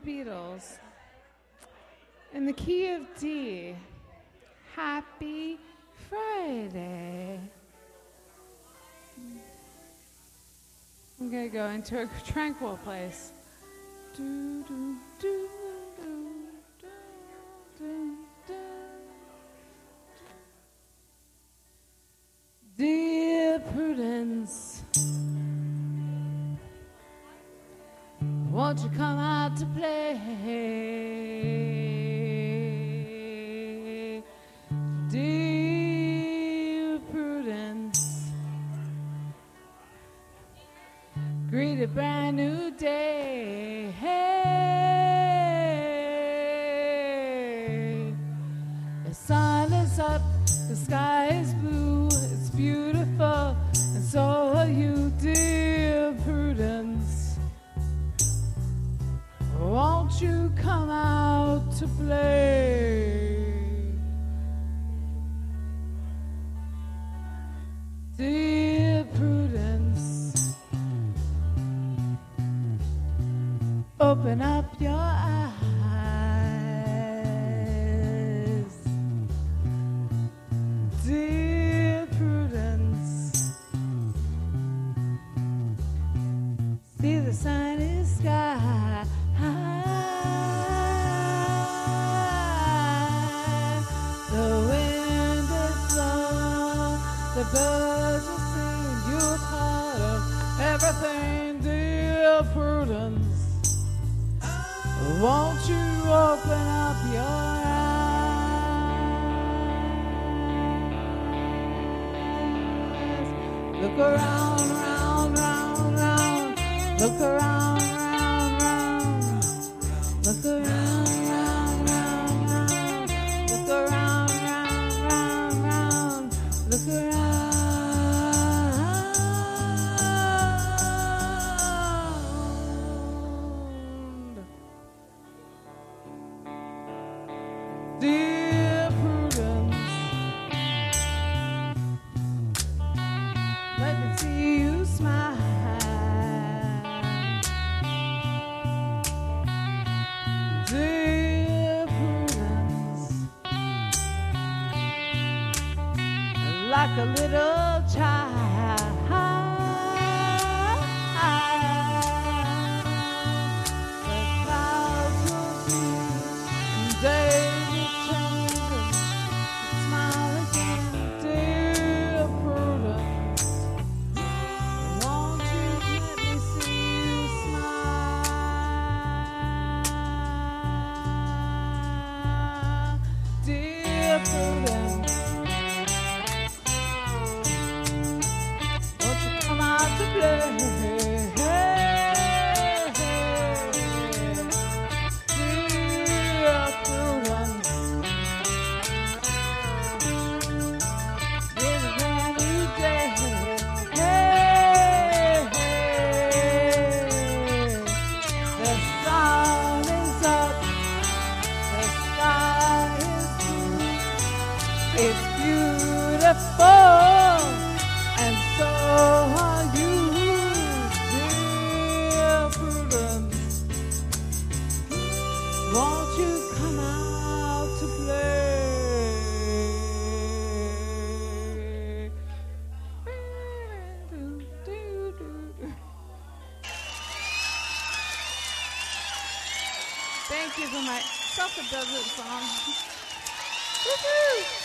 Beatles in the key of D. Happy Friday. I'm going to go into a tranquil place. Do, do, do, do, do, do, do. Dear Prudence, won't you come out to play? Dear Prudence, greet a brand new day. Hey, the sun is up, the sky is blue, it's beautiful, and so are you, dear Prudence. Won't you come out to play? Dear Prudence, open up your eyes. Dear Prudence, see the sunny sky. The wind is blowing, the birds are singing, you're part of everything, dear Prudence. Won't you open up your eyes? Look around, round, round, round. Look around, round, round. Look around, round, round, round. Look around, round, round, round. Look around. Dear Prudence, let me see you smile. Dear Prudence, like a little child. The clouds will be and days will change and smile again. Dear Prudence, won't you let me see you smile? Dear Prudence, won't you come out to play? Dear Prudence, it's a brand new day. The sun is up, the sky is blue, it's beautiful, and so are you, dear Prudence. Won't you come out to play? Thank you for my self-indulgent song. Woo-hoo!